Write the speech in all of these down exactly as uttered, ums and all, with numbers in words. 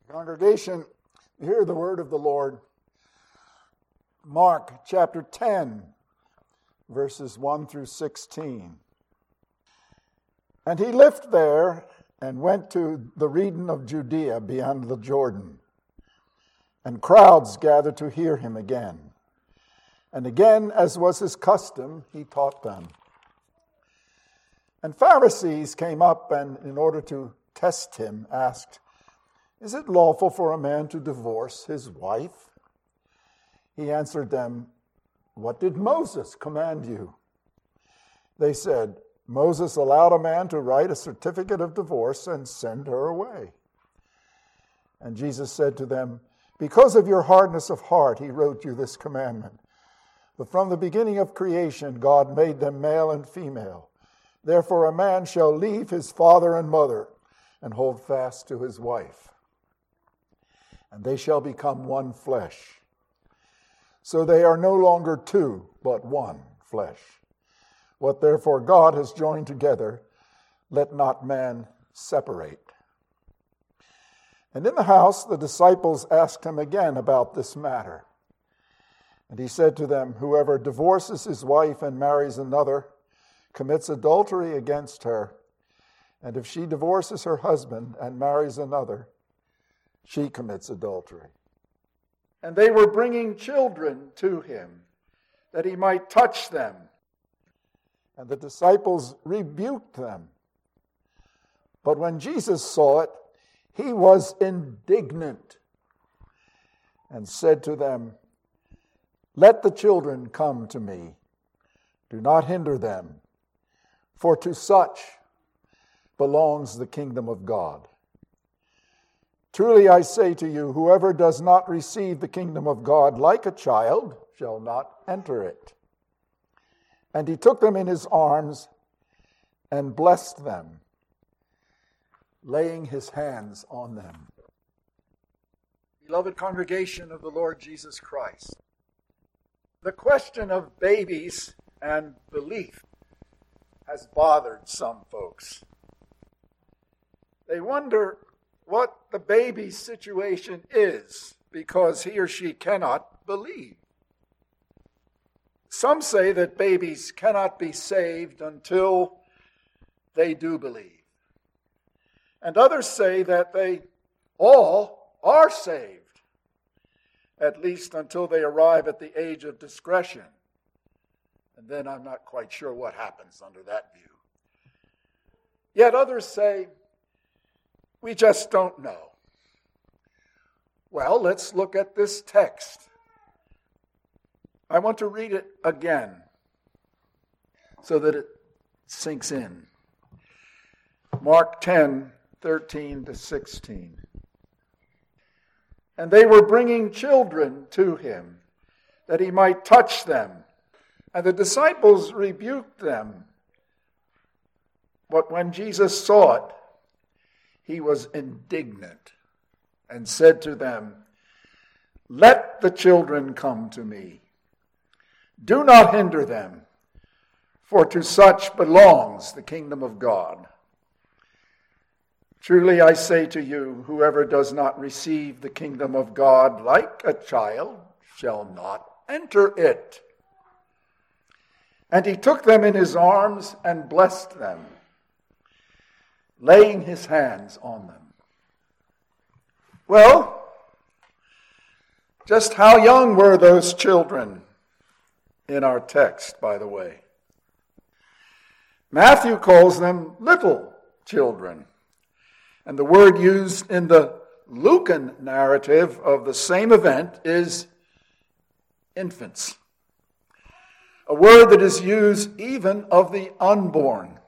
Congregation, hear the word of the Lord. Mark chapter ten, verses one through sixteen. And he left there and went to the region of Judea beyond the Jordan. And crowds gathered to hear him again. And again, as was his custom, he taught them. And Pharisees came up and, in order to test him, asked, "Is it lawful for a man to divorce his wife?" He answered them, "What did Moses command you?" They said, "Moses allowed a man to write a certificate of divorce and send her away." And Jesus said to them, "Because of your hardness of heart, he wrote you this commandment. But from the beginning of creation, God made them male and female. Therefore a man shall leave his father and mother and hold fast to his wife, and they shall become one flesh. So they are no longer two, but one flesh. What therefore God has joined together, let not man separate." And in the house the disciples asked him again about this matter. And he said to them, "Whoever divorces his wife and marries another commits adultery against her. And if she divorces her husband and marries another, she commits adultery." And they were bringing children to him, that he might touch them. And the disciples rebuked them. But when Jesus saw it, he was indignant and said to them, "Let the children come to me. Do not hinder them, for to such belongs the kingdom of God. Truly I say to you, whoever does not receive the kingdom of God like a child shall not enter it." And he took them in his arms and blessed them, laying his hands on them. Beloved congregation of the Lord Jesus Christ, the question of babies and belief has bothered some folks. They wonder what the baby's situation is because he or she cannot believe. Some say that babies cannot be saved until they do believe. And others say that they all are saved, at least until they arrive at the age of discretion. And then I'm not quite sure what happens under that view. Yet others say, we just don't know. Well, let's look at this text. I want to read it again so that it sinks in. Mark ten, thirteen to sixteen. And they were bringing children to him, that he might touch them. And the disciples rebuked them. But when Jesus saw it, he was indignant and said to them, "Let the children come to me. Do not hinder them, for to such belongs the kingdom of God. Truly I say to you, whoever does not receive the kingdom of God like a child shall not enter it." And he took them in his arms and blessed them, laying his hands on them. Well, just how young were those children in our text, by the way? Matthew calls them little children. And the word used in the Lucan narrative of the same event is infants. A word that is used even of the unborn.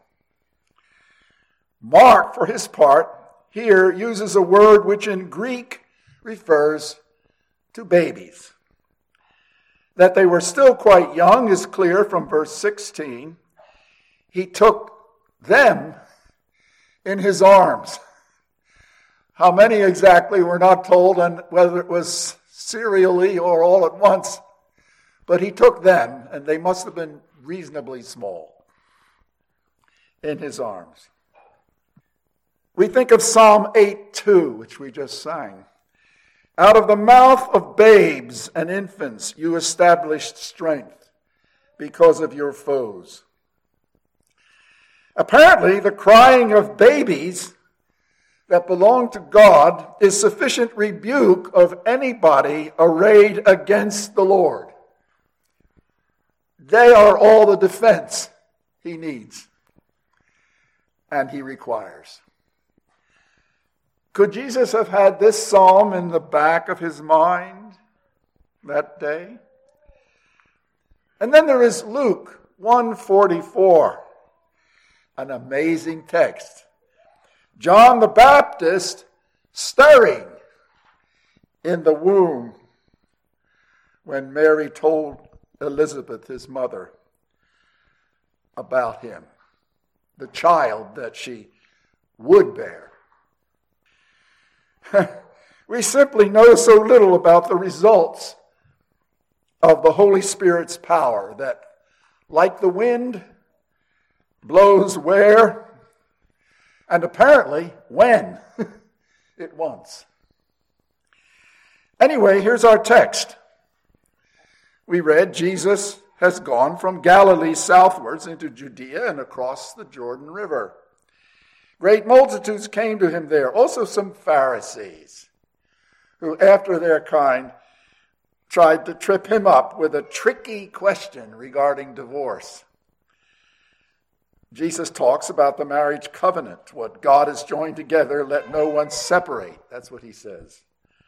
Mark, for his part, here uses a word which in Greek refers to babies. That they were still quite young is clear from verse sixteen. He took them in his arms. How many exactly we're not told, and whether it was serially or all at once. But he took them, and they must have been reasonably small, in his arms. We think of Psalm eight two, which we just sang. Out of the mouth of babes and infants you established strength because of your foes. Apparently, the crying of babies that belong to God is sufficient rebuke of anybody arrayed against the Lord. They are all the defense he needs and he requires. Could Jesus have had this psalm in the back of his mind that day? And then there is Luke one forty-four, an amazing text. John the Baptist stirring in the womb when Mary told Elizabeth, his mother, about him, the child that she would bear. We simply know so little about the results of the Holy Spirit's power that, like the wind, blows where, and apparently when it wants. Anyway, here's our text. We read, Jesus has gone from Galilee southwards into Judea and across the Jordan River. Great multitudes came to him there. Also some Pharisees who, after their kind, tried to trip him up with a tricky question regarding divorce. Jesus talks about the marriage covenant. What God has joined together, let no one separate. That's what he says.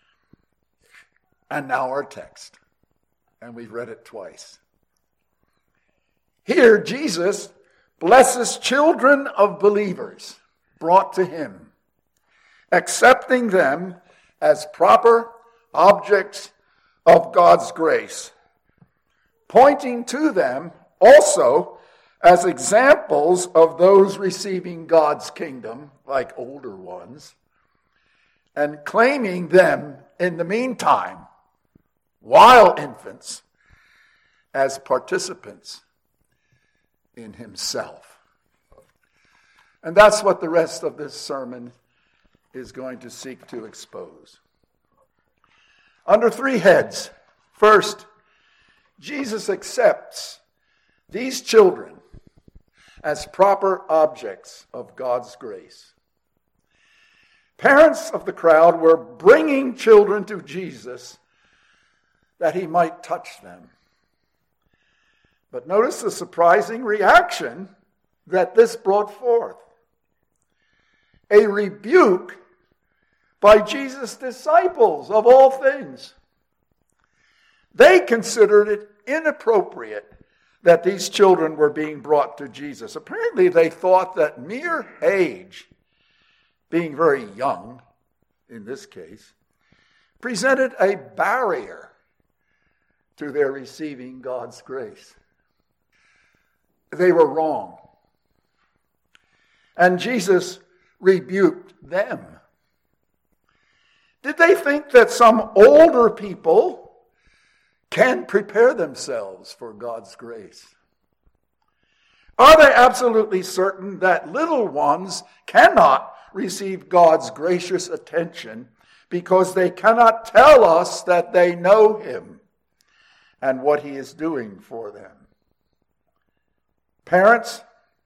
And now our text. And we've read it twice. Here, Jesus blesses children of believers brought to him, accepting them as proper objects of God's grace, pointing to them also as examples of those receiving God's kingdom, like older ones, and claiming them in the meantime, while infants, as participants in himself. And that's what the rest of this sermon is going to seek to expose. Under three heads. First, Jesus accepts these children as proper objects of God's grace. Parents of the crowd were bringing children to Jesus that he might touch them. But notice the surprising reaction that this brought forth. A rebuke by Jesus' disciples of all things. They considered it inappropriate that these children were being brought to Jesus. Apparently they thought that mere age, being very young in this case, presented a barrier to their receiving God's grace. They were wrong. And Jesus rebuked them. Did they think that some older people can prepare themselves for God's grace? Are they absolutely certain that little ones cannot receive God's gracious attention because they cannot tell us that they know him and what he is doing for them? Parents,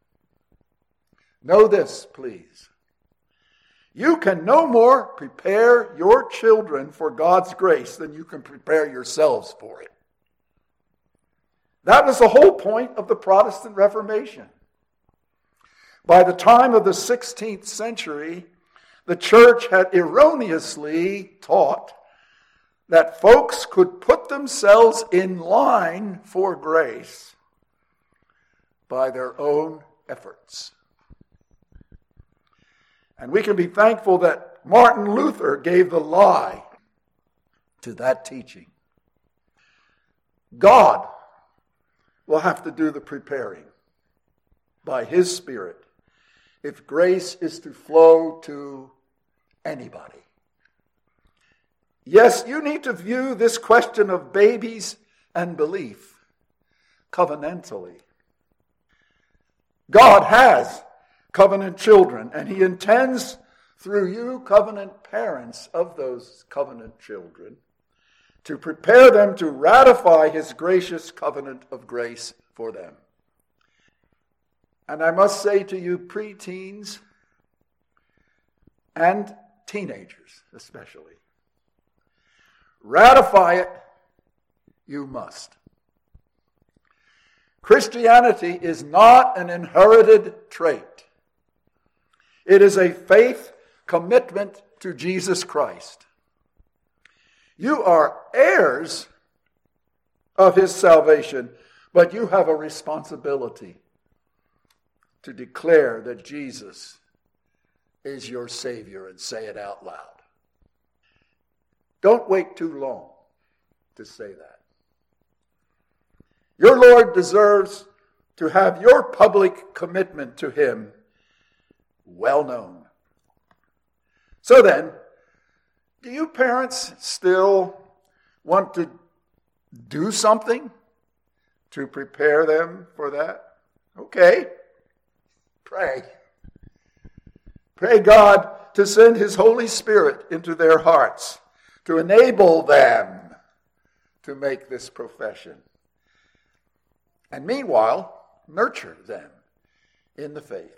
know this, please. You can no more prepare your children for God's grace than you can prepare yourselves for it. That was the whole point of the Protestant Reformation. By the time of the sixteenth century, the church had erroneously taught that folks could put themselves in line for grace by their own efforts. And we can be thankful that Martin Luther gave the lie to that teaching. God will have to do the preparing by his Spirit if grace is to flow to anybody. Yes, you need to view this question of babies and belief covenantally. God has covenant children, and he intends through you, covenant parents of those covenant children, to prepare them to ratify his gracious covenant of grace for them. And I must say to you, preteens and teenagers especially, ratify it you must. Christianity is not an inherited trait. It is a faith commitment to Jesus Christ. You are heirs of his salvation, but you have a responsibility to declare that Jesus is your Savior and say it out loud. Don't wait too long to say that. Your Lord deserves to have your public commitment to him well known. So then, do you parents still want to do something to prepare them for that? Okay. Pray. Pray God to send his Holy Spirit into their hearts to enable them to make this profession. And meanwhile, nurture them in the faith.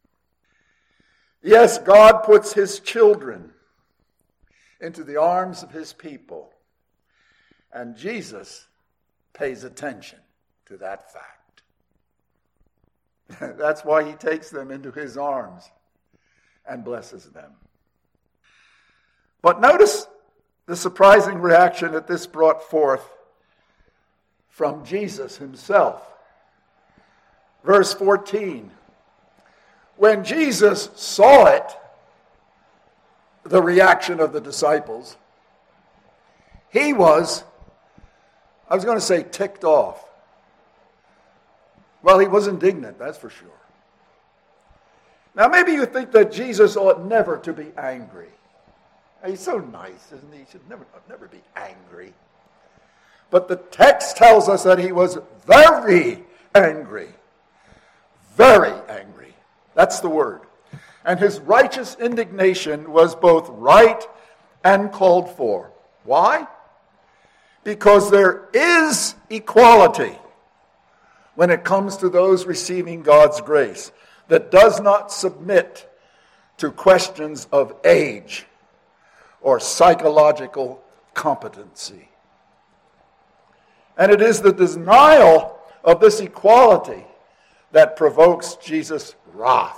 Yes, God puts his children into the arms of his people, and Jesus pays attention to that fact. That's why he takes them into his arms and blesses them. But notice the surprising reaction that this brought forth from Jesus himself. Verse fourteen. When Jesus saw it, the reaction of the disciples, he was, I was going to say ticked off. Well, he was indignant, that's for sure. Now, maybe you think that Jesus ought never to be angry. He's so nice, isn't he? He should never, never be angry. But the text tells us that he was very angry. Very angry. That's the word. And his righteous indignation was both right and called for. Why? Because there is equality when it comes to those receiving God's grace that does not submit to questions of age or psychological competency. And it is the denial of this equality that provokes Jesus' wrath.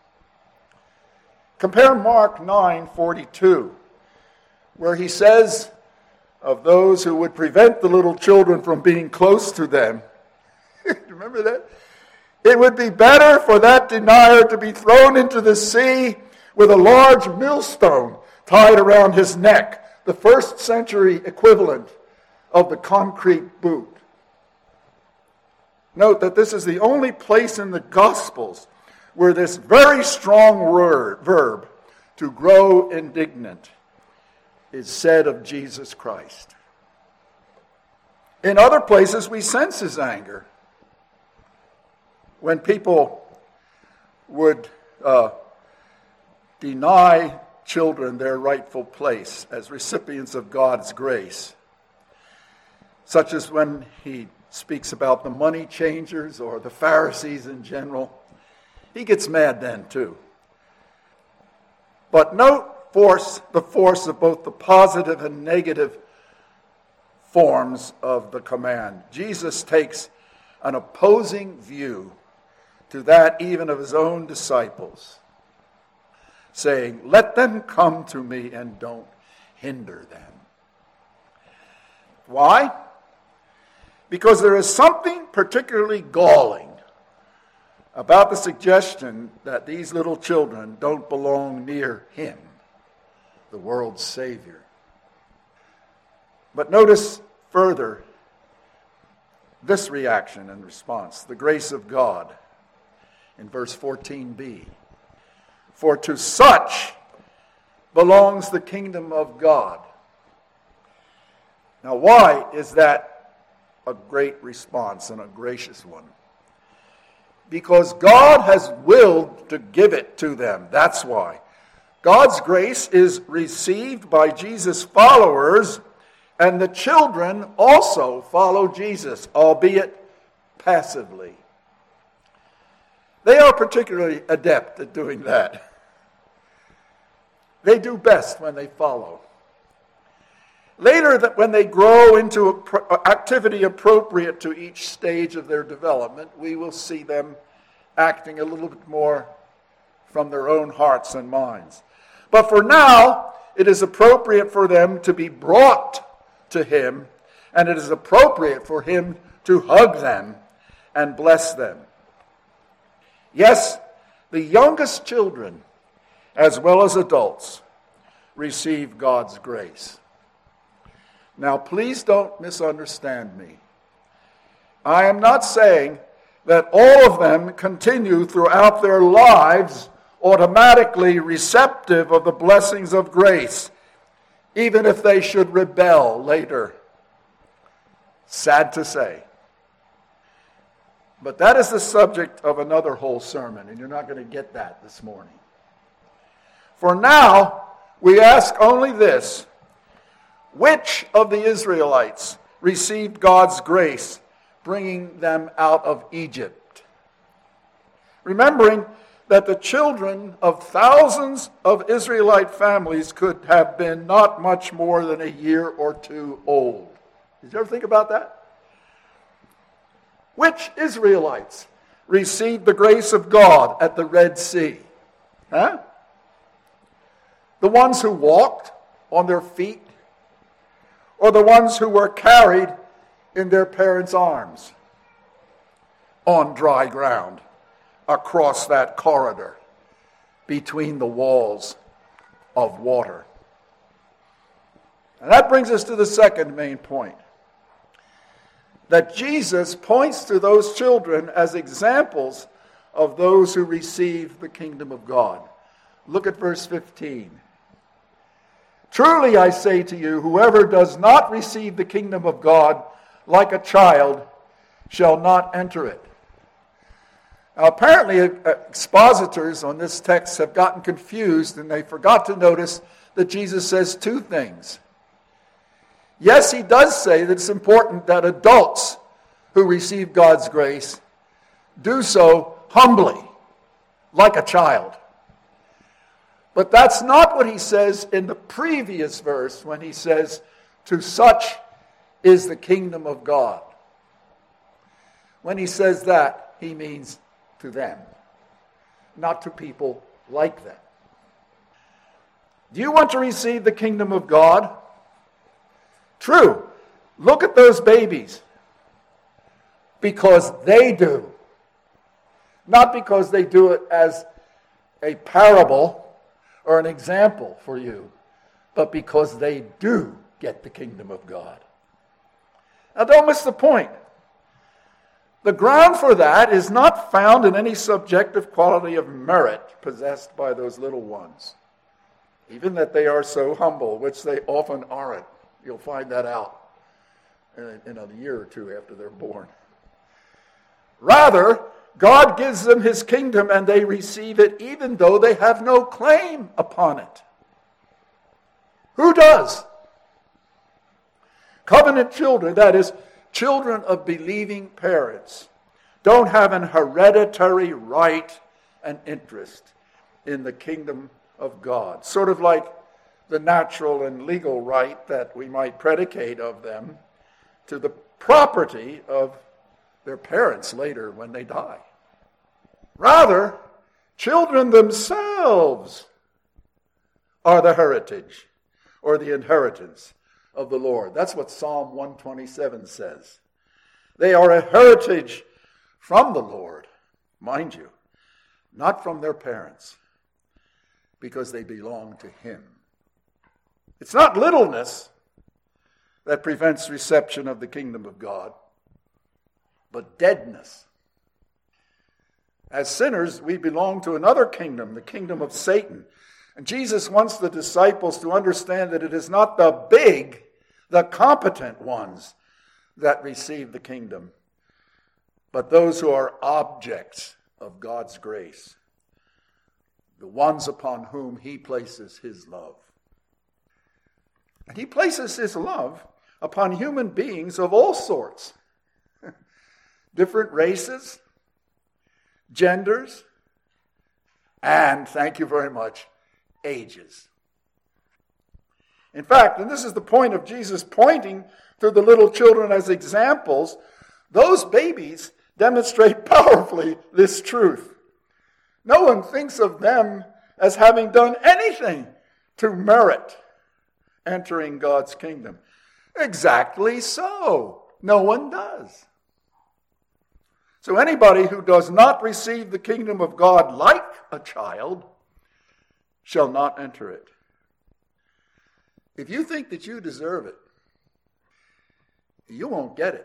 Compare Mark nine forty-two, where he says of those who would prevent the little children from being close to them. Remember that? It would be better for that denier to be thrown into the sea with a large millstone tied around his neck, the first century equivalent of the concrete boot. Note that this is the only place in the Gospels where this very strong word, verb, to grow indignant, is said of Jesus Christ. In other places, we sense his anger. When people would uh, deny children their rightful place as recipients of God's grace, such as when he speaks about the money changers or the Pharisees in general, he gets mad then too. But note force, the force of both the positive and negative forms of the command. Jesus takes an opposing view to that even of his own disciples, saying, "Let them come to me and don't hinder them." Why? Because there is something particularly galling about the suggestion that these little children don't belong near him, the world's Savior. But notice further this reaction and response, the grace of God, in verse fourteen b. For to such belongs the kingdom of God. Now, why is that a great response and a gracious one? Because God has willed to give it to them. That's why. God's grace is received by Jesus' followers, and the children also follow Jesus, albeit passively. They are particularly adept at doing that. They do best when they follow. Later, that when they grow into activity appropriate to each stage of their development, we will see them acting a little bit more from their own hearts and minds. But for now, it is appropriate for them to be brought to him, and it is appropriate for him to hug them and bless them. Yes, the youngest children, as well as adults, receive God's grace. Now, please don't misunderstand me. I am not saying that all of them continue throughout their lives automatically receptive of the blessings of grace, even if they should rebel later. Sad to say. But that is the subject of another whole sermon, and you're not going to get that this morning. For now, we ask only this: which of the Israelites received God's grace, bringing them out of Egypt? Remembering that the children of thousands of Israelite families could have been not much more than a year or two old. Did you ever think about that? Which Israelites received the grace of God at the Red Sea? Huh? The ones who walked on their feet, or the ones who were carried in their parents' arms on dry ground across that corridor between the walls of water? And that brings us to the second main point, that Jesus points to those children as examples of those who receive the kingdom of God. Look at verse fifteen. Truly I say to you, whoever does not receive the kingdom of God like a child shall not enter it. Now, apparently, expositors on this text have gotten confused, and they forgot to notice that Jesus says two things. Yes, he does say that it's important that adults who receive God's grace do so humbly, like a child. But that's not what he says in the previous verse when he says, to such is the kingdom of God. When he says that, he means to them, not to people like them. Do you want to receive the kingdom of God? True. Look at those babies. Because they do. Not because they do it as a parable or an example for you, but because they do get the kingdom of God. Now, don't miss the point. The ground for that is not found in any subjective quality of merit possessed by those little ones, even that they are so humble, which they often aren't. You'll find that out in a year or two after they're born. Rather, God gives them his kingdom and they receive it even though they have no claim upon it. Who does? Covenant children, that is, children of believing parents, don't have an hereditary right and interest in the kingdom of God. Sort of like the natural and legal right that we might predicate of them to the property of their parents later when they die. Rather, children themselves are the heritage or the inheritance of the Lord. That's what Psalm one twenty-seven says. They are a heritage from the Lord, mind you, not from their parents, because they belong to him. It's not littleness that prevents reception of the kingdom of God, but deadness. As sinners, we belong to another kingdom, the kingdom of Satan. And Jesus wants the disciples to understand that it is not the big, the competent ones that receive the kingdom, but those who are objects of God's grace. the ones upon whom he places his love. And he places his love upon human beings of all sorts. Different races, genders, and, thank you very much, ages. In fact, and this is the point of Jesus pointing to the little children as examples, those babies demonstrate powerfully this truth. No one thinks of them as having done anything to merit entering God's kingdom. Exactly so. No one does. So anybody who does not receive the kingdom of God like a child shall not enter it. If you think that you deserve it, you won't get it.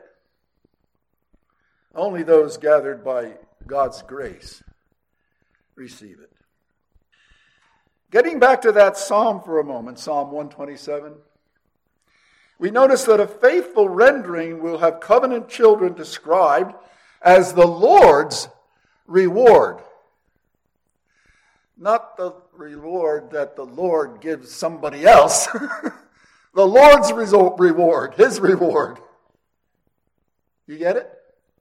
Only those gathered by God's grace receive it. Getting back to that psalm for a moment, Psalm one twenty-seven, we notice that a faithful rendering will have covenant children described as the Lord's reward. Not the reward that the Lord gives somebody else. The Lord's result, reward, his reward. You get it?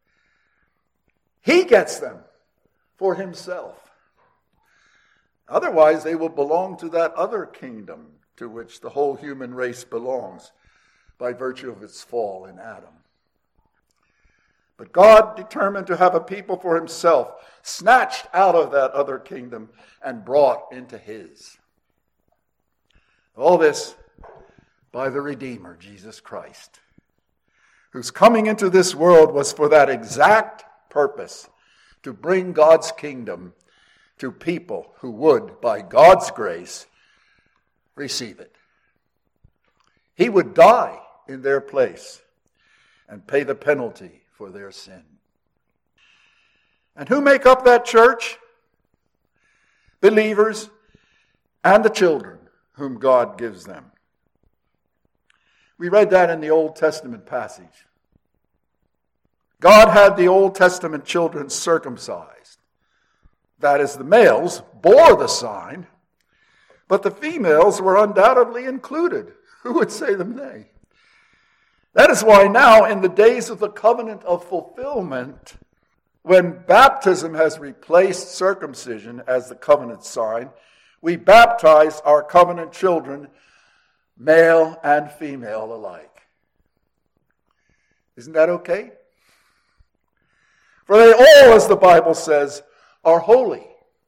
He gets them for himself. Otherwise, they will belong to that other kingdom to which the whole human race belongs by virtue of its fall in Adam. But God determined to have a people for himself, snatched out of that other kingdom and brought into his. All this by the Redeemer, Jesus Christ, whose coming into this world was for that exact purpose, to bring God's kingdom to people who would, by God's grace, receive it. He would die in their place and pay the penalty for their sin. And who make up that church? Believers and the children whom God gives them. We read that in the Old Testament passage. God had the Old Testament children circumcised. That is, the males bore the sign, but the females were undoubtedly included. Who would say them nay? That is why now, in the days of the covenant of fulfillment, when baptism has replaced circumcision as the covenant sign, we baptize our covenant children, male and female alike. Isn't that okay? For they all, as the Bible says, are holy.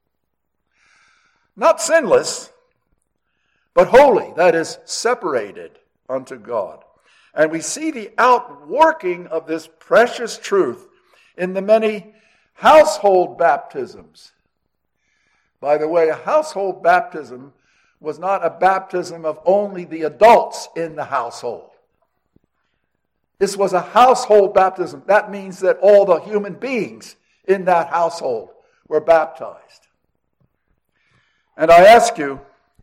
Not sinless, but holy, that is, separated unto God. And we see the outworking of this precious truth in the many household baptisms. By the way, a household baptism was not a baptism of only the adults in the household. This was a household baptism. That means that all the human beings in that household were baptized. And I ask you,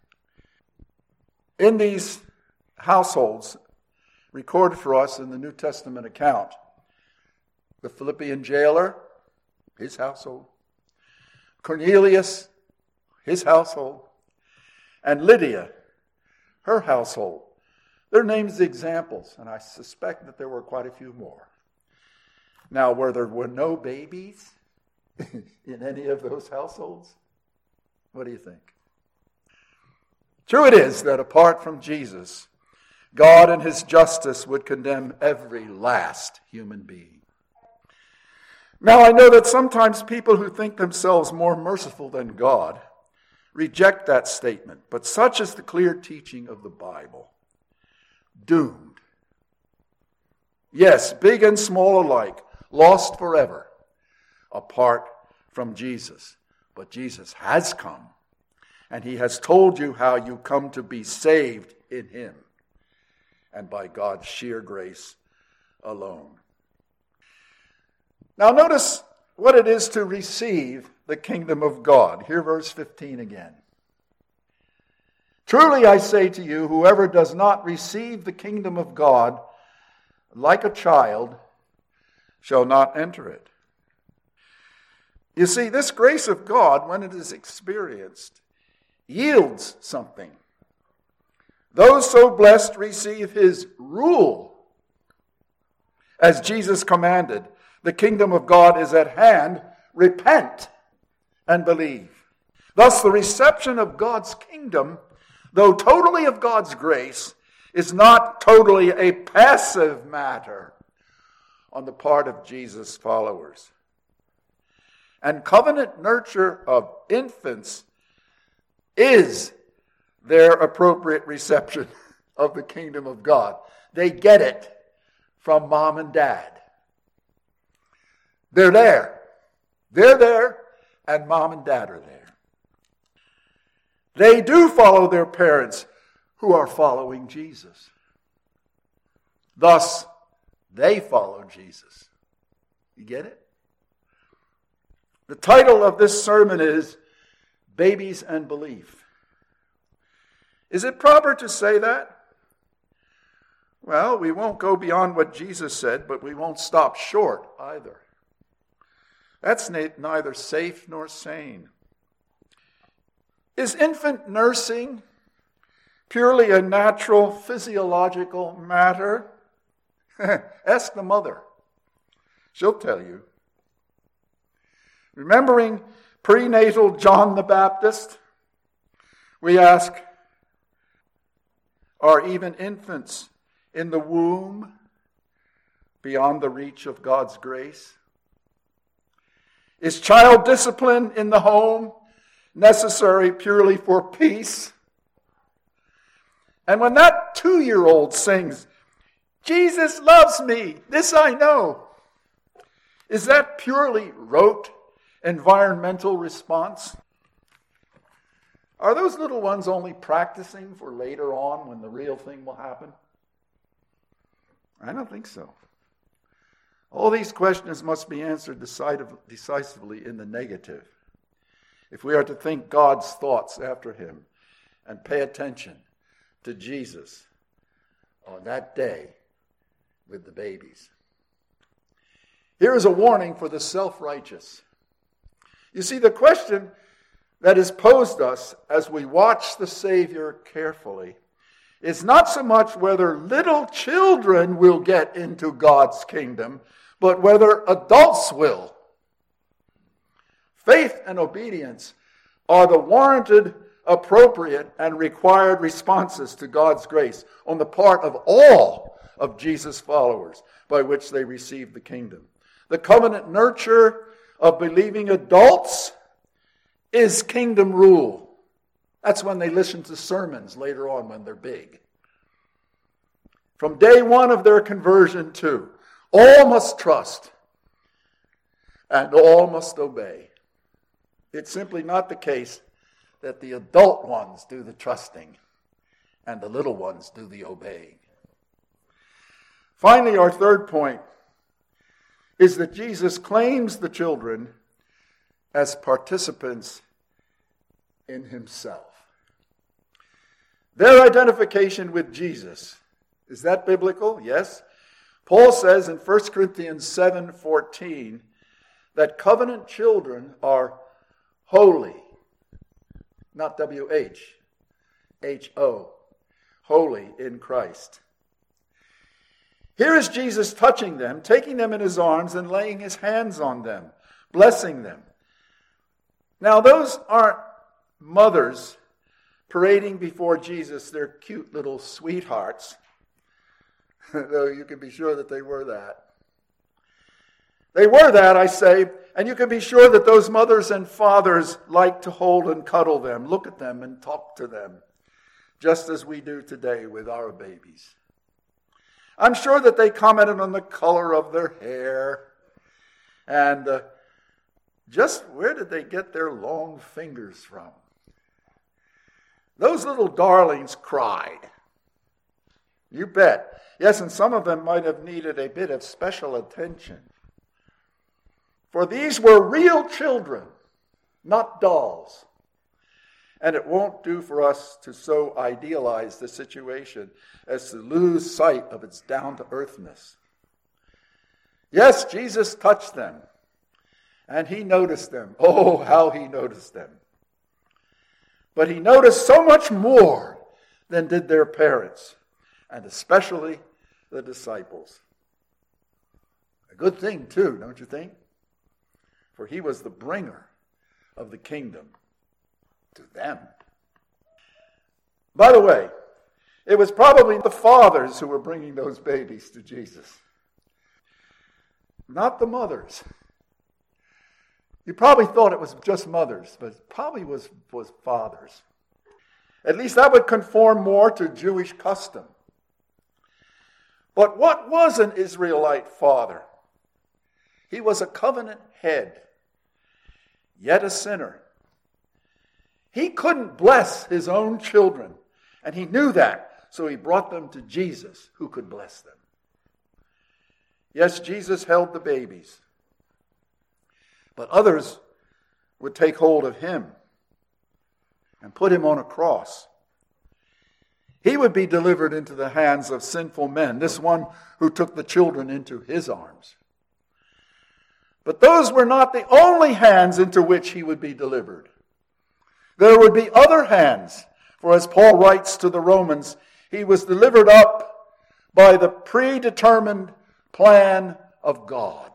in these households recorded for us in the New Testament account, the Philippian jailer, his household, Cornelius, his household, and Lydia, her household. They're named as examples, and I suspect that there were quite a few more. Now, where there were no babies in any of those households, what do you think? True it is that apart from Jesus, God in his justice would condemn every last human being. Now, I know that sometimes people who think themselves more merciful than God reject that statement, but such is the clear teaching of the Bible. Doomed. Yes, big and small alike, lost forever, apart from Jesus. But Jesus has come, and he has told you how you come to be saved in him, and by God's sheer grace alone. Now notice what it is to receive the kingdom of God. Hear verse fifteen again. Truly I say to you, whoever does not receive the kingdom of God like a child shall not enter it. You see, this grace of God, when it is experienced, yields something. Those so blessed receive his rule. As Jesus commanded, the kingdom of God is at hand. Repent and believe. Thus, the reception of God's kingdom, though totally of God's grace, is not totally a passive matter on the part of Jesus' followers. And covenant nurture of infants is their appropriate reception of the kingdom of God. They get it from mom and dad. They're there. They're there, and mom and dad are there. They do follow their parents who are following Jesus. Thus, they follow Jesus. You get it? The title of this sermon is Babies and Belief. Is it proper to say that? Well, we won't go beyond what Jesus said, but we won't stop short either. That's neither safe nor sane. Is infant nursing purely a natural physiological matter? Ask the mother. She'll tell you. Remembering prenatal John the Baptist, we ask, are even infants in the womb beyond the reach of God's grace? Is child discipline in the home necessary purely for peace? And when that two-year-old sings, Jesus loves me, this I know, is that purely rote environmental response? Are those little ones only practicing for later on when the real thing will happen? I don't think so. All these questions must be answered decisively in the negative if we are to think God's thoughts after him and pay attention to Jesus on that day with the babies. Here is a warning for the self-righteous. You see, the question that is posed us as we watch the Savior carefully is not so much whether little children will get into God's kingdom, but whether adults will. Faith and obedience are the warranted, appropriate, and required responses to God's grace on the part of all of Jesus' followers by which they receive the kingdom. The covenant nurture of believing adults is kingdom rule. That's when they listen to sermons later on when they're big. From day one of their conversion too, all must trust and all must obey. It's simply not the case that the adult ones do the trusting and the little ones do the obeying. Finally, our third point is that Jesus claims the children as participants in himself. Their identification with Jesus, is that biblical? Yes. Paul says in First Corinthians seven fourteen that covenant children are holy, not W H, H O, holy in Christ. Here is Jesus touching them, taking them in his arms and laying his hands on them, blessing them. Now those aren't mothers parading before Jesus their cute little sweethearts, though you can be sure that they were that. They were that, I say, and you can be sure that those mothers and fathers like to hold and cuddle them, look at them and talk to them, just as we do today with our babies. I'm sure that they commented on the color of their hair and uh, just where did they get their long fingers from. Those little darlings cried. You bet. Yes, and some of them might have needed a bit of special attention. For these were real children, not dolls. And it won't do for us to so idealize the situation as to lose sight of its down-to-earthness. Yes, Jesus touched them And he noticed them. Oh, how he noticed them. But he noticed so much more than did their parents, and especially the disciples. A good thing, too, don't you think? For he was the bringer of the kingdom to them. By the way, it was probably the fathers who were bringing those babies to Jesus, not the mothers. You probably thought it was just mothers, but it probably was, was fathers. At least that would conform more to Jewish custom. But what was an Israelite father? He was a covenant head, yet a sinner. He couldn't bless his own children, and he knew that, so he brought them to Jesus, who could bless them. Yes, Jesus held the babies, but others would take hold of him and put him on a cross. He would be delivered into the hands of sinful men, this one who took the children into his arms. But those were not the only hands into which he would be delivered. There would be other hands, for as Paul writes to the Romans, he was delivered up by the predetermined plan of God.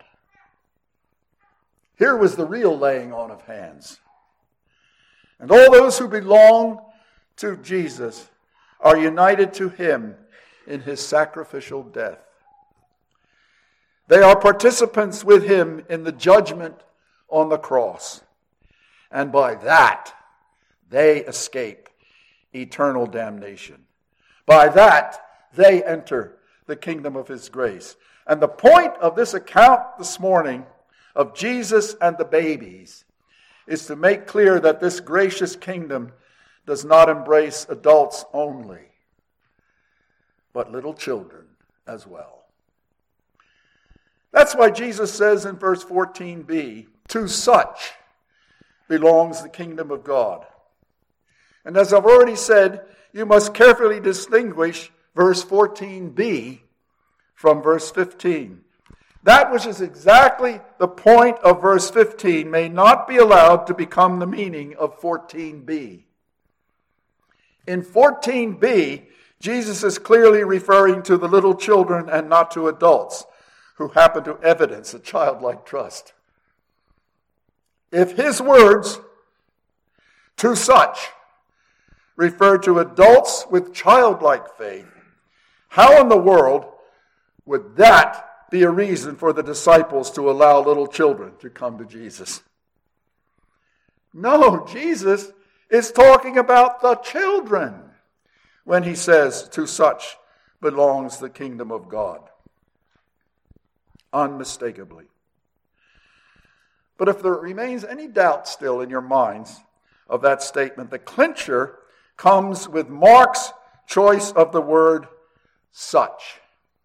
Here was the real laying on of hands. And all those who belong to Jesus are united to him in his sacrificial death. They are participants with him in the judgment on the cross. And by that, they escape eternal damnation. By that, they enter the kingdom of his grace. And the point of this account this morning of Jesus and the babies is to make clear that this gracious kingdom does not embrace adults only, but little children as well. That's why Jesus says in verse fourteen b, to such belongs the kingdom of God. And as I've already said, you must carefully distinguish verse fourteen b from verse fifteen. That which is exactly the point of verse fifteen may not be allowed to become the meaning of fourteen b. In fourteen b, Jesus is clearly referring to the little children and not to adults who happen to evidence a childlike trust. If his words, to such, refer to adults with childlike faith, how in the world would that be a reason for the disciples to allow little children to come to Jesus? No, Jesus is talking about the children when he says, to such belongs the kingdom of God. Unmistakably. But if there remains any doubt still in your minds of that statement, the clincher comes with Mark's choice of the word such.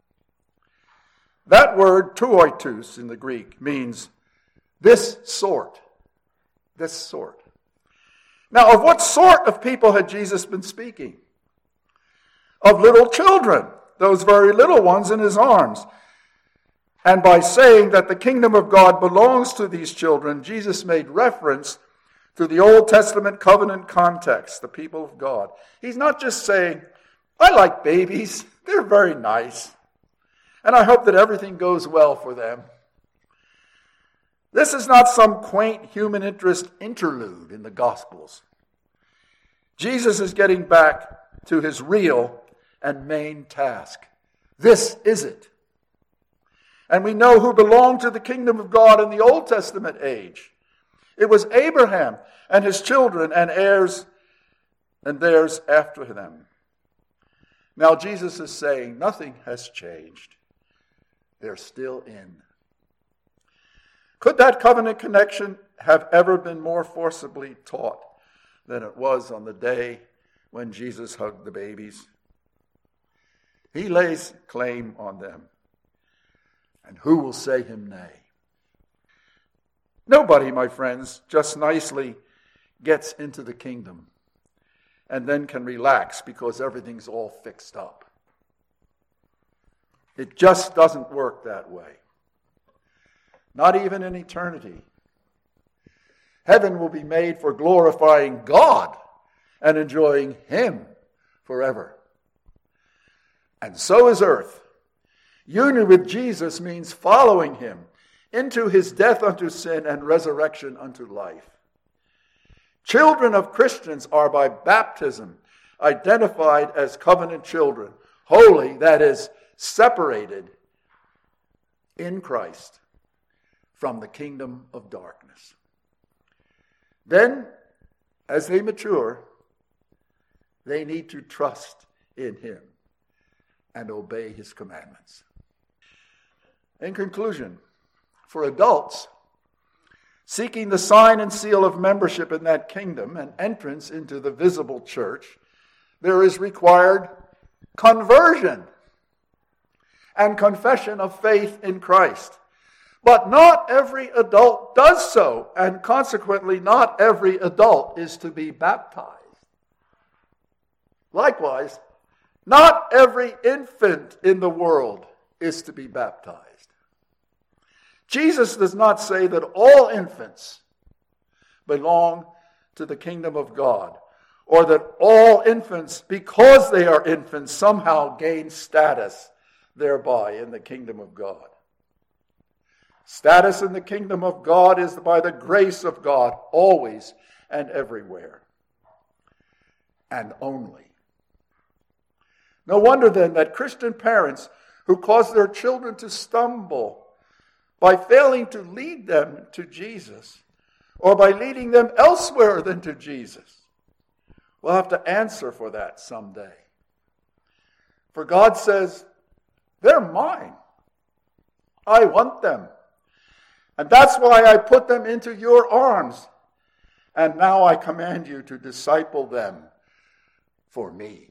That word, tuoitus in the Greek, means this sort. This sort. Now, of what sort of people had Jesus been speaking? Of little children, those very little ones in his arms. And by saying that the kingdom of God belongs to these children, Jesus made reference to the Old Testament covenant context, the people of God. He's not just saying, I like babies, they're very nice, and I hope that everything goes well for them. This is not some quaint human interest interlude in the Gospels. Jesus is getting back to his real and main task. This is it. And we know who belonged to the kingdom of God in the Old Testament age. It was Abraham and his children and heirs and theirs after them. Now Jesus is saying nothing has changed. They're still in. Could that covenant connection have ever been more forcibly taught than it was on the day when Jesus hugged the babies? He lays claim on them. And who will say him nay? Nobody, my friends, just nicely gets into the kingdom and then can relax because everything's all fixed up. It just doesn't work that way. Not even in eternity. Heaven will be made for glorifying God and enjoying Him forever. And so is earth. Union with Jesus means following Him into His death unto sin and resurrection unto life. Children of Christians are by baptism identified as covenant children, holy, that is, separated in Christ from the kingdom of darkness. Then, as they mature, they need to trust in Him and obey His commandments. In conclusion, for adults seeking the sign and seal of membership in that kingdom and entrance into the visible church, there is required conversion and confession of faith in Christ. But not every adult does so, and consequently not every adult is to be baptized. Likewise, not every infant in the world is to be baptized. Jesus does not say that all infants belong to the kingdom of God, or that all infants, because they are infants, somehow gain status thereby in the kingdom of God. Status in the kingdom of God is by the grace of God, always and everywhere, and only. No wonder then that Christian parents who cause their children to stumble by failing to lead them to Jesus, or by leading them elsewhere than to Jesus, will have to answer for that someday. For God says, they're mine. I want them. And that's why I put them into your arms. And now I command you to disciple them for me.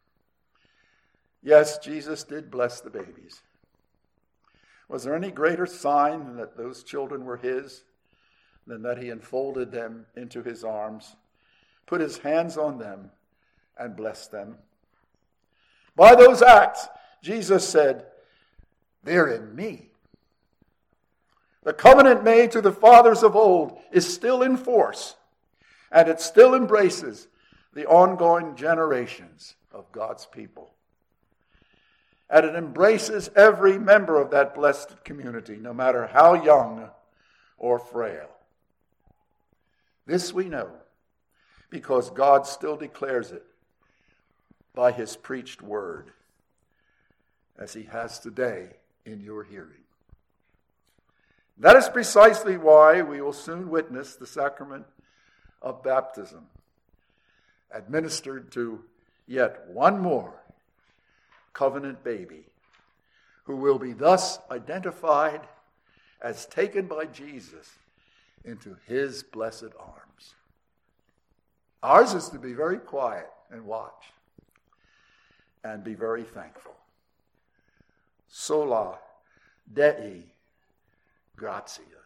Yes, Jesus did bless the babies. Was there any greater sign than that those children were His, than that He enfolded them into His arms, put His hands on them, and blessed them? By those acts, Jesus said, they're in me. The covenant made to the fathers of old is still in force, and it still embraces the ongoing generations of God's people. And it embraces every member of that blessed community, no matter how young or frail. This we know, because God still declares it by His preached word, as He has today in your hearing. That is precisely why we will soon witness the sacrament of baptism, administered to yet one more covenant baby, who will be thus identified as taken by Jesus into His blessed arms. Ours is to be very quiet and watch and be very thankful. Sola Dei Gratia.